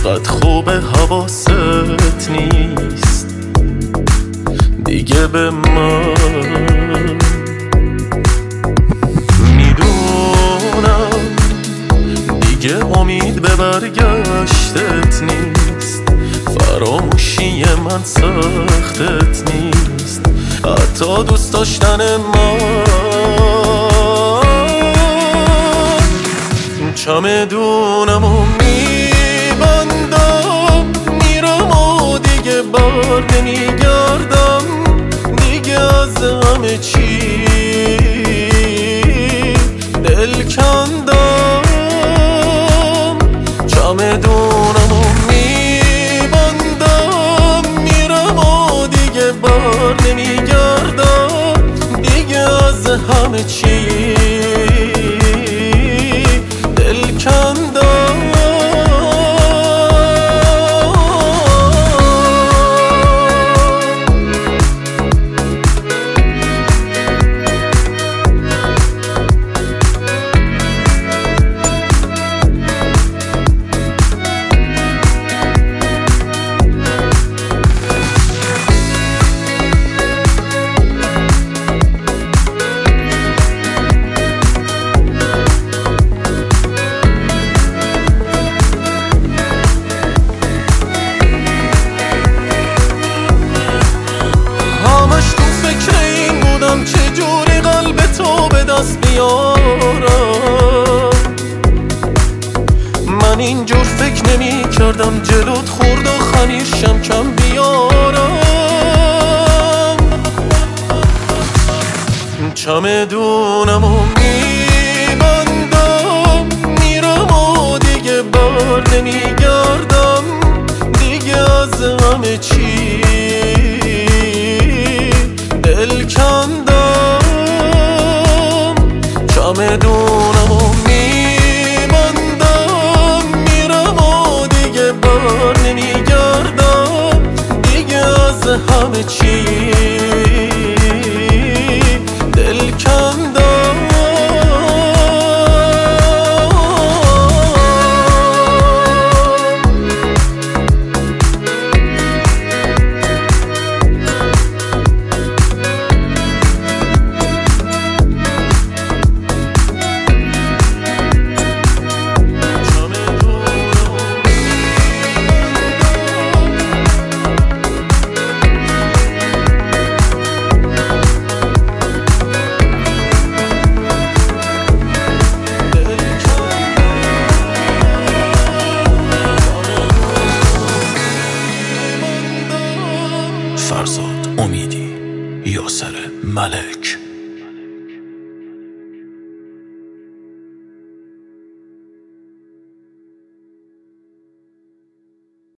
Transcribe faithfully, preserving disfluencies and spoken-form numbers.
چقدر خوب حواست نیست دیگه به من. میدونم دیگه امید به برگشتت نیست، فراموشی من سختت نیست، حتی دوست داشتن من. چمدونمو میبندم میرم و دیگه بر نمیگردم، دیگه از همه چی دل کندم. چمدونمو میبندم میرم و دیگه بر نمیگردم، دیگه از همه چی چجوری قلب تو به دست بیارم. من اینجور فکر نمی کردم جلوت خورد و خمیرشم کم بیارم. چمدونمو میبندم میرم و دیگه بر نمیگردم، دیگه از همه چی دل کندم. چمدونمو میبندم میرم و دیگه بر نمیگردم، دیگه از همه چی دل کندم. فرزاد امیدی، یاسر ملک.